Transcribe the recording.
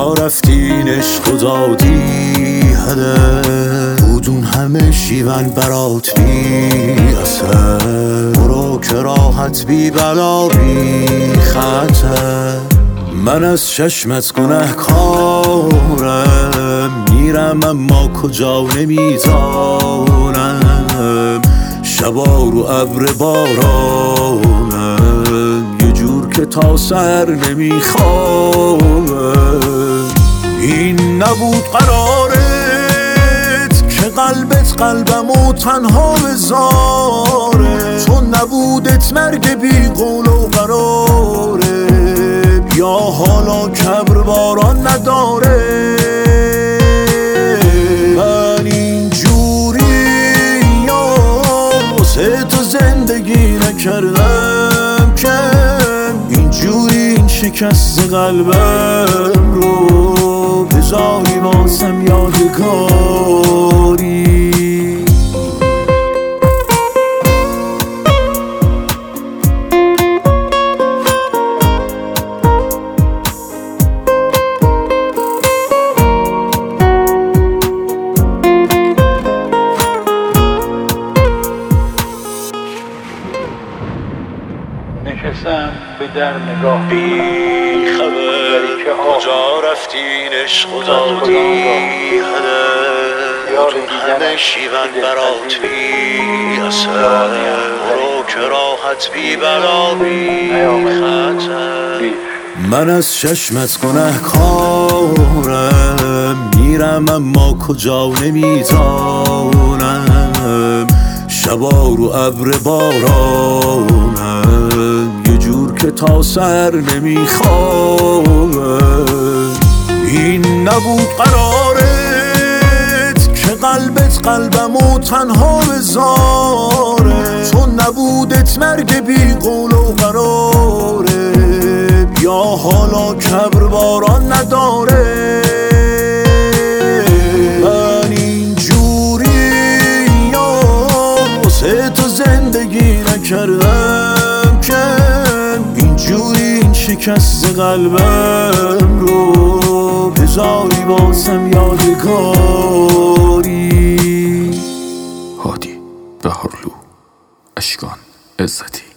کجا رفتین عشق دادی هده بودون همه شیون برات بی اثر برو که راحت بی بلا بی خطر من از چشمت گنهکارم میرم اما کجا نمیدانم شبا رو ابر بارانم یه جور که تا سر نمیخوام این نبود قرارت که قلبت قلبمو تنها بذاره چون نبودت مرگ بی قول و قراره یا حالا کبر باران نداره من اینجوری یا واسه تو زندگی نکردم کم اینجوری این شکست قلبم رو بذاری واسم یادگاری نشستم به در نگاه بی خبر کجا رفتین عشق دادی هده بودون همه شیون برات بی اثر برو که راحت بی بلا بی خطر من از چشمت گنهکارم میرم اما کجا نمیدانم شبا رو ابر بارانم یه جور که تا سر نمیخوام این نبود قرارت که قلبت قلبمو تنها بذاره چون نبودت مرگ بی قول و قراره یا حالا کبر باران نداره من اینجوری یا واسه تو زندگی نکردم کم اینجوری این شکست قلبم رو بذاری واسم یادگاری هادی بهارلو اشکان عزتی